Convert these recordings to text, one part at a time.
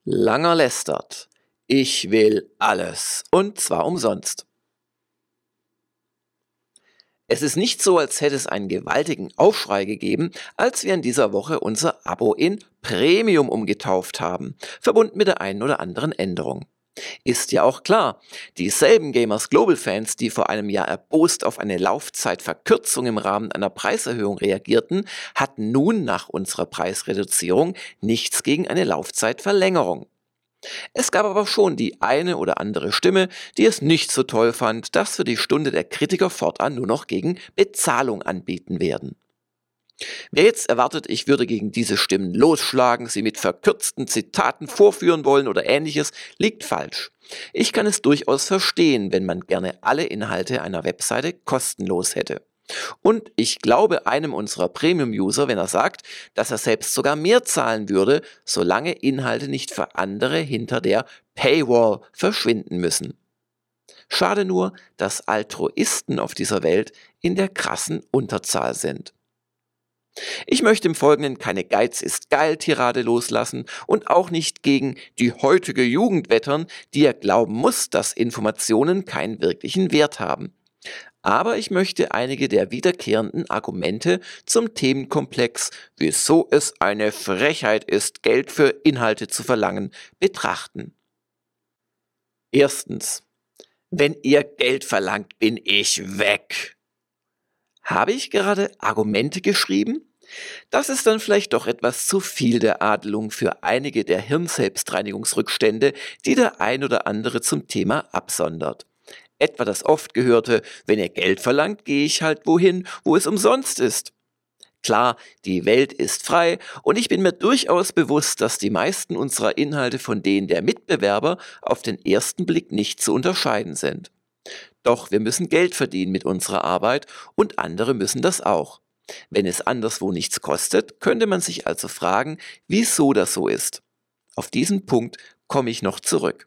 Langer lästert. Ich will alles, und zwar umsonst. Es ist nicht so, als hätte es einen gewaltigen Aufschrei gegeben, als wir in dieser Woche unser Abo in Premium umgetauft haben, verbunden mit der einen oder anderen Änderung. Ist ja auch klar, dieselben Gamers Global Fans, die vor einem Jahr erbost auf eine Laufzeitverkürzung im Rahmen einer Preiserhöhung reagierten, hatten nun nach unserer Preisreduzierung nichts gegen eine Laufzeitverlängerung. Es gab aber schon die eine oder andere Stimme, die es nicht so toll fand, dass wir die Stunde der Kritiker fortan nur noch gegen Bezahlung anbieten werden. Wer jetzt erwartet, ich würde gegen diese Stimmen losschlagen, sie mit verkürzten Zitaten vorführen wollen oder ähnliches, liegt falsch. Ich kann es durchaus verstehen, wenn man gerne alle Inhalte einer Webseite kostenlos hätte. Und ich glaube einem unserer Premium-User, wenn er sagt, dass er selbst sogar mehr zahlen würde, solange Inhalte nicht für andere hinter der Paywall verschwinden müssen. Schade nur, dass Altruisten auf dieser Welt in der krassen Unterzahl sind. Ich möchte im Folgenden keine Geiz-ist-geil-Tirade loslassen und auch nicht gegen die heutige Jugend wettern, die ja glauben muss, dass Informationen keinen wirklichen Wert haben. Aber ich möchte einige der wiederkehrenden Argumente zum Themenkomplex, wieso es eine Frechheit ist, Geld für Inhalte zu verlangen, betrachten. Erstens. Wenn ihr Geld verlangt, bin ich weg. Habe ich gerade Argumente geschrieben? Das ist dann vielleicht doch etwas zu viel der Adelung für einige der Hirnselbstreinigungsrückstände, die der ein oder andere zum Thema absondert. Etwa das oft gehörte, wenn ihr Geld verlangt, gehe ich halt wohin, wo es umsonst ist. Klar, die Welt ist frei und ich bin mir durchaus bewusst, dass die meisten unserer Inhalte von denen der Mitbewerber auf den ersten Blick nicht zu unterscheiden sind. Doch wir müssen Geld verdienen mit unserer Arbeit und andere müssen das auch. Wenn es anderswo nichts kostet, könnte man sich also fragen, wieso das so ist. Auf diesen Punkt komme ich noch zurück.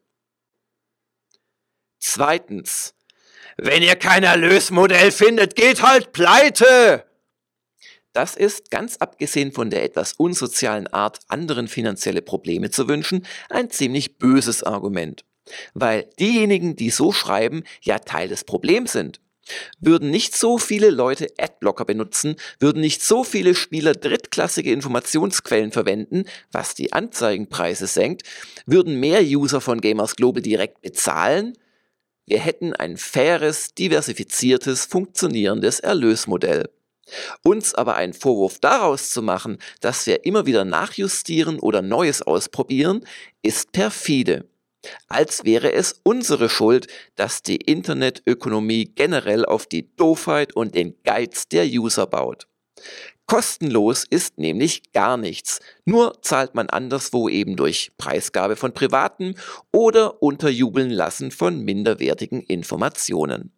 Zweitens. Wenn ihr kein Erlösmodell findet, geht halt pleite! Das ist, ganz abgesehen von der etwas unsozialen Art, anderen finanzielle Probleme zu wünschen, ein ziemlich böses Argument. Weil diejenigen, die so schreiben, ja Teil des Problems sind. Würden nicht so viele Leute Adblocker benutzen, würden nicht so viele Spieler drittklassige Informationsquellen verwenden, was die Anzeigenpreise senkt, würden mehr User von Gamers Global direkt bezahlen, wir hätten ein faires, diversifiziertes, funktionierendes Erlösmodell. Uns aber einen Vorwurf daraus zu machen, dass wir immer wieder nachjustieren oder Neues ausprobieren, ist perfide. Als wäre es unsere Schuld, dass die Internetökonomie generell auf die Doofheit und den Geiz der User baut. Kostenlos ist nämlich gar nichts, nur zahlt man anderswo eben durch Preisgabe von Privaten oder Unterjubeln lassen von minderwertigen Informationen.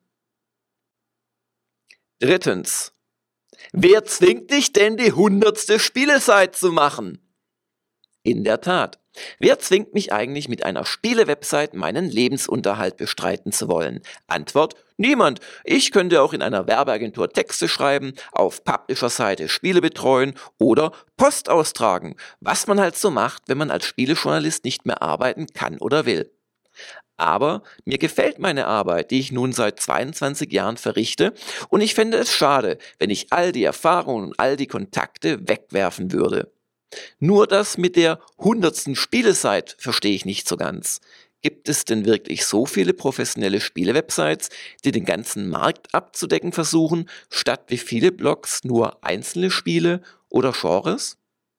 Drittens. Wer zwingt dich denn, die 100. Spielesite zu machen? In der Tat. Wer zwingt mich eigentlich, mit einer Spiele-Website meinen Lebensunterhalt bestreiten zu wollen? Antwort: Niemand. Ich könnte auch in einer Werbeagentur Texte schreiben, auf Publisher-Seite Spiele betreuen oder Post austragen, was man halt so macht, wenn man als Spielejournalist nicht mehr arbeiten kann oder will. Aber mir gefällt meine Arbeit, die ich nun seit 22 Jahren verrichte, und ich fände es schade, wenn ich all die Erfahrungen und all die Kontakte wegwerfen würde. Nur das mit der 100. Spielesite verstehe ich nicht so ganz. Gibt es denn wirklich so viele professionelle Spiele-Websites, die den ganzen Markt abzudecken versuchen, statt wie viele Blogs nur einzelne Spiele oder Genres?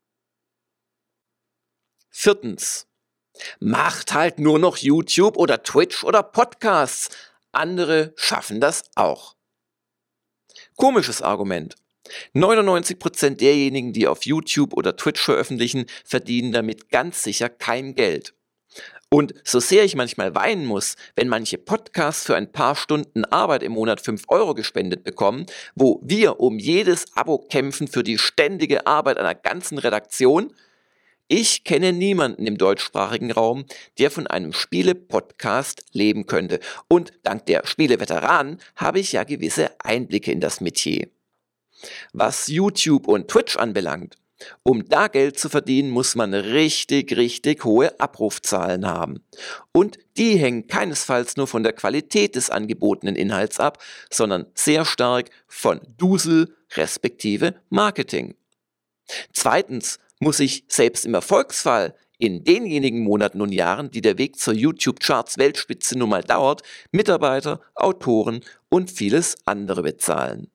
Viertens. Macht halt nur noch YouTube oder Twitch oder Podcasts. Andere schaffen das auch. Komisches Argument. 99% derjenigen, die auf YouTube oder Twitch veröffentlichen, verdienen damit ganz sicher kein Geld. Und so sehr ich manchmal weinen muss, wenn manche Podcasts für ein paar Stunden Arbeit im Monat 5 Euro gespendet bekommen, wo wir um jedes Abo kämpfen für die ständige Arbeit einer ganzen Redaktion, ich kenne niemanden im deutschsprachigen Raum, der von einem Spiele-Podcast leben könnte. Und dank der Spiele-Veteranen habe ich ja gewisse Einblicke in das Metier. Was YouTube und Twitch anbelangt, Um da Geld zu verdienen, muss man richtig hohe Abrufzahlen haben. Und die hängen keinesfalls nur von der Qualität des angebotenen Inhalts ab, sondern sehr stark von Dusel respektive Marketing. Zweitens muss ich selbst im Erfolgsfall in denjenigen Monaten und Jahren, die der Weg zur YouTube-Charts Weltspitze nun mal dauert, Mitarbeiter, Autoren und vieles andere bezahlen.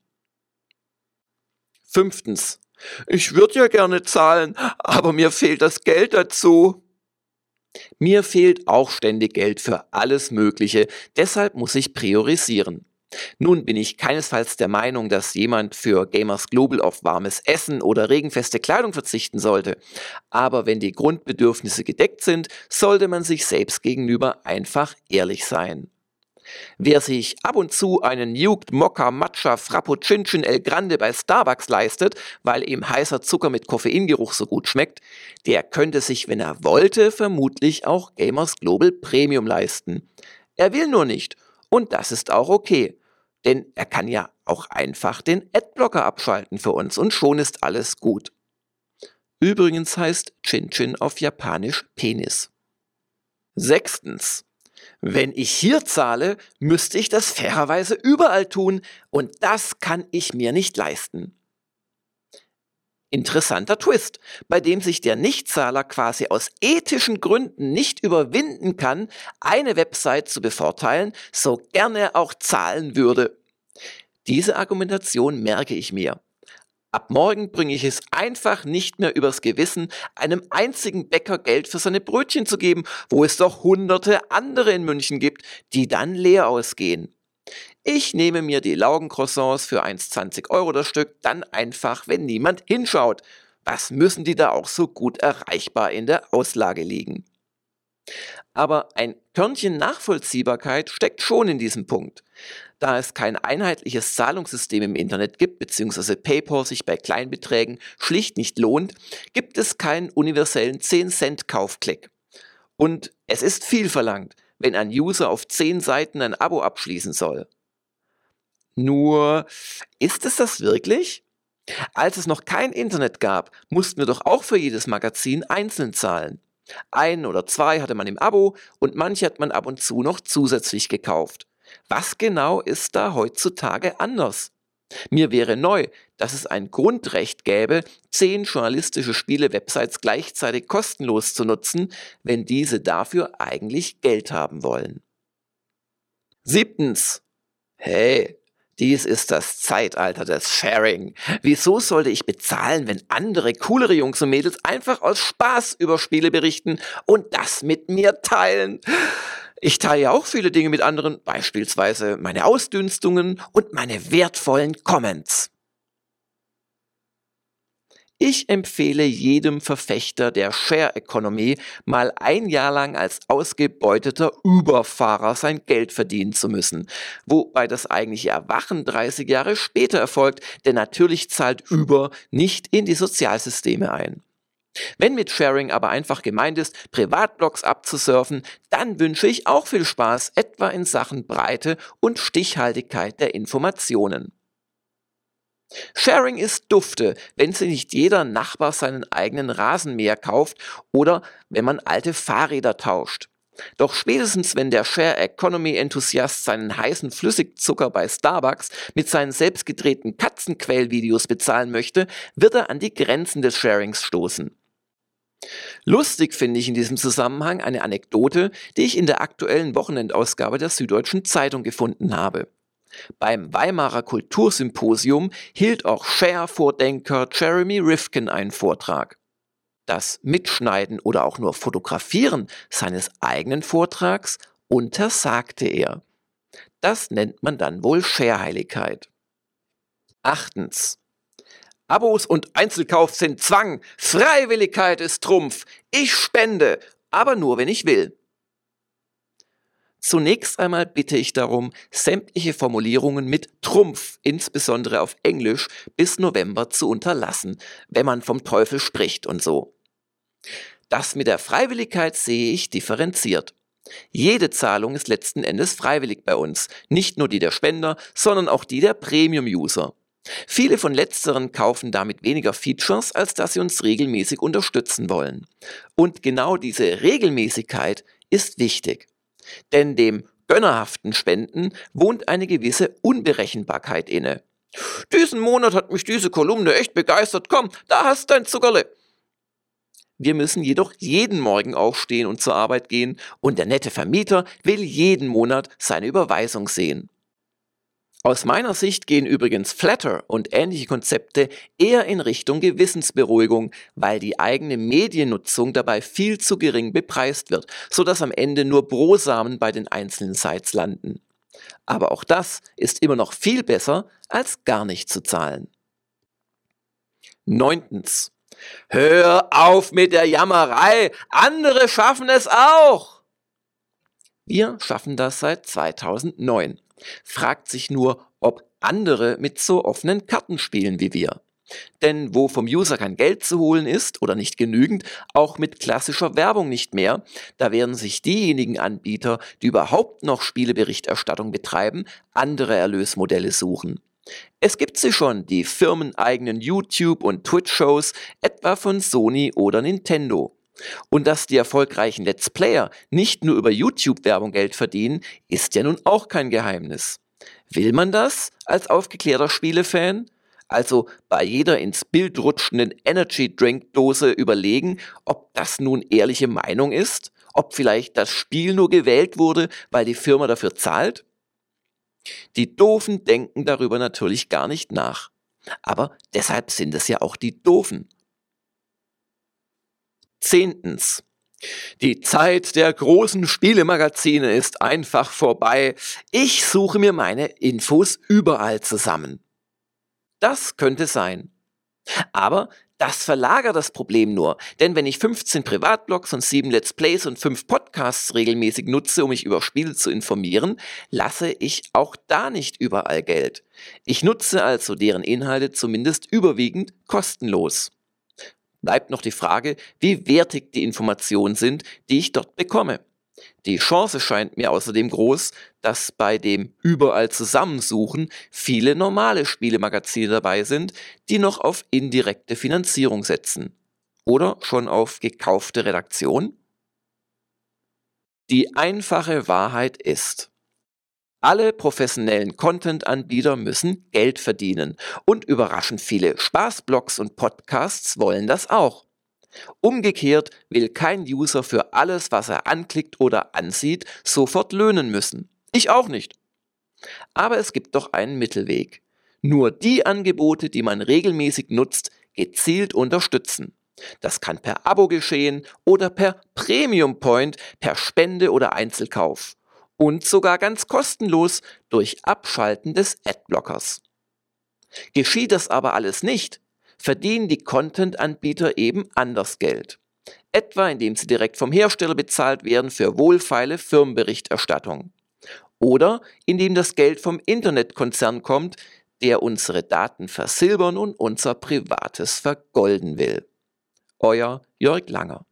Fünftens. Ich würde ja gerne zahlen, aber mir fehlt das Geld dazu. Mir fehlt auch ständig Geld für alles Mögliche, deshalb muss ich priorisieren. Nun bin ich keinesfalls der Meinung, dass jemand für Gamers Global auf warmes Essen oder regenfeste Kleidung verzichten sollte. Aber wenn die Grundbedürfnisse gedeckt sind, sollte man sich selbst gegenüber einfach ehrlich sein. Wer sich ab und zu einen Nuked Mokka Matcha Frappuccino El Grande bei Starbucks leistet, weil ihm heißer Zucker mit Koffeingeruch so gut schmeckt, der könnte sich, wenn er wollte, vermutlich auch Gamers Global Premium leisten. Er will nur nicht. Und das ist auch okay. Denn er kann ja auch einfach den Adblocker abschalten für uns und schon ist alles gut. Übrigens heißt Chin-Chin auf Japanisch Penis. Sechstens. Wenn ich hier zahle, müsste ich das fairerweise überall tun und das kann ich mir nicht leisten. Interessanter Twist, bei dem sich der Nichtzahler quasi aus ethischen Gründen nicht überwinden kann, eine Website zu bevorteilen, so gerne er auch zahlen würde. Diese Argumentation merke ich mir. Ab morgen bringe ich es einfach nicht mehr übers Gewissen, einem einzigen Bäcker Geld für seine Brötchen zu geben, wo es doch hunderte andere in München gibt, die dann leer ausgehen. Ich nehme mir die Laugencroissants für 1,20 € das Stück dann einfach, wenn niemand hinschaut. Was müssen die da auch so gut erreichbar in der Auslage liegen? Aber ein Körnchen Nachvollziehbarkeit steckt schon in diesem Punkt. Da es kein einheitliches Zahlungssystem im Internet gibt, bzw. PayPal sich bei Kleinbeträgen schlicht nicht lohnt, gibt es keinen universellen 10-Cent-Kaufklick. Und es ist viel verlangt, wenn ein User auf 10 Seiten ein Abo abschließen soll. Nur, ist es das wirklich? Als es noch kein Internet gab, mussten wir doch auch für jedes Magazin einzeln zahlen. 1 oder 2 hatte man im Abo und manche hat man ab und zu noch zusätzlich gekauft. Was genau ist da heutzutage anders? Mir wäre neu, dass es ein Grundrecht gäbe, 10 journalistische Spiele-Websites gleichzeitig kostenlos zu nutzen, wenn diese dafür eigentlich Geld haben wollen. 7. Hey, dies ist das Zeitalter des Sharing. Wieso sollte ich bezahlen, wenn andere, coolere Jungs und Mädels einfach aus Spaß über Spiele berichten und das mit mir teilen? Ich teile ja auch viele Dinge mit anderen, beispielsweise meine Ausdünstungen und meine wertvollen Comments. Ich empfehle jedem Verfechter der Share Economy, mal ein Jahr lang als ausgebeuteter Überfahrer sein Geld verdienen zu müssen. Wobei das eigentliche Erwachen 30 Jahre später erfolgt, denn natürlich zahlt Uber nicht in die Sozialsysteme ein. Wenn mit Sharing aber einfach gemeint ist, Privatblogs abzusurfen, dann wünsche ich auch viel Spaß, etwa in Sachen Breite und Stichhaltigkeit der Informationen. Sharing ist dufte, wenn sich nicht jeder Nachbar seinen eigenen Rasenmäher kauft oder wenn man alte Fahrräder tauscht. Doch spätestens wenn der Share-Economy-Enthusiast seinen heißen Flüssigzucker bei Starbucks mit seinen selbst gedrehten Katzenquäl-Videos bezahlen möchte, wird er an die Grenzen des Sharings stoßen. Lustig finde ich in diesem Zusammenhang eine Anekdote, die ich in der aktuellen Wochenendausgabe der Süddeutschen Zeitung gefunden habe. Beim Weimarer Kultursymposium hielt auch Share-Vordenker Jeremy Rifkin einen Vortrag. Das Mitschneiden oder auch nur Fotografieren seines eigenen Vortrags untersagte er. Das nennt man dann wohl Share-Heiligkeit. 8. Abos und Einzelkauf sind Zwang, Freiwilligkeit ist Trumpf. Ich spende, aber nur wenn ich will. Zunächst einmal bitte ich darum, sämtliche Formulierungen mit Trumpf, insbesondere auf Englisch, bis November zu unterlassen, wenn man vom Teufel spricht und so. Das mit der Freiwilligkeit sehe ich differenziert. Jede Zahlung ist letzten Endes freiwillig bei uns, nicht nur die der Spender, sondern auch die der Premium-User. Viele von letzteren kaufen damit weniger Features, als dass sie uns regelmäßig unterstützen wollen. Und genau diese Regelmäßigkeit ist wichtig. Denn dem gönnerhaften Spenden wohnt eine gewisse Unberechenbarkeit inne. Diesen Monat hat mich diese Kolumne echt begeistert, komm, da hast dein Zuckerle. Wir müssen jedoch jeden Morgen aufstehen und zur Arbeit gehen und der nette Vermieter will jeden Monat seine Überweisung sehen. Aus meiner Sicht gehen übrigens Flatter und ähnliche Konzepte eher in Richtung Gewissensberuhigung, weil die eigene Mediennutzung dabei viel zu gering bepreist wird, sodass am Ende nur Brosamen bei den einzelnen Sites landen. Aber auch das ist immer noch viel besser, als gar nicht zu zahlen. 9. Hör auf mit der Jammerei, andere schaffen es auch! Wir schaffen das seit 2009. Fragt sich nur, ob andere mit so offenen Karten spielen wie wir. Denn wo vom User kein Geld zu holen ist oder nicht genügend, auch mit klassischer Werbung nicht mehr, da werden sich diejenigen Anbieter, die überhaupt noch Spieleberichterstattung betreiben, andere Erlösmodelle suchen. Es gibt sie schon, die firmeneigenen YouTube- und Twitch-Shows, etwa von Sony oder Nintendo. Und dass die erfolgreichen Let's Player nicht nur über YouTube-Werbung Geld verdienen, ist ja nun auch kein Geheimnis. Will man das als aufgeklärter Spielefan? Also bei jeder ins Bild rutschenden Energy-Drink-Dose überlegen, ob das nun ehrliche Meinung ist? Ob vielleicht das Spiel nur gewählt wurde, weil die Firma dafür zahlt? Die Doofen denken darüber natürlich gar nicht nach. Aber deshalb sind es ja auch die Doofen. 10. Die Zeit der großen Spielemagazine ist einfach vorbei. Ich suche mir meine Infos überall zusammen. Das könnte sein. Aber das verlagert das Problem nur, denn wenn ich 15 Privatblogs und 7 Let's Plays und 5 Podcasts regelmäßig nutze, um mich über Spiele zu informieren, lasse ich auch da nicht überall Geld. Ich nutze also deren Inhalte zumindest überwiegend kostenlos. Bleibt noch die Frage, wie wertig die Informationen sind, die ich dort bekomme. Die Chance scheint mir außerdem groß, dass bei dem überall Zusammensuchen viele normale Spielemagazine dabei sind, die noch auf indirekte Finanzierung setzen. Oder schon auf gekaufte Redaktion? Die einfache Wahrheit ist: Alle professionellen Content-Anbieter müssen Geld verdienen und überraschend viele Spaßblogs und Podcasts wollen das auch. Umgekehrt will kein User für alles, was er anklickt oder ansieht, sofort löhnen müssen. Ich auch nicht. Aber es gibt doch einen Mittelweg. Nur die Angebote, die man regelmäßig nutzt, gezielt unterstützen. Das kann per Abo geschehen oder per Premium Point, per Spende oder Einzelkauf. Und sogar ganz kostenlos durch Abschalten des Adblockers. Geschieht das aber alles nicht, verdienen die Content-Anbieter eben anders Geld. Etwa indem sie direkt vom Hersteller bezahlt werden für wohlfeile Firmenberichterstattung. Oder indem das Geld vom Internetkonzern kommt, der unsere Daten versilbern und unser Privates vergolden will. Euer Jörg Langer.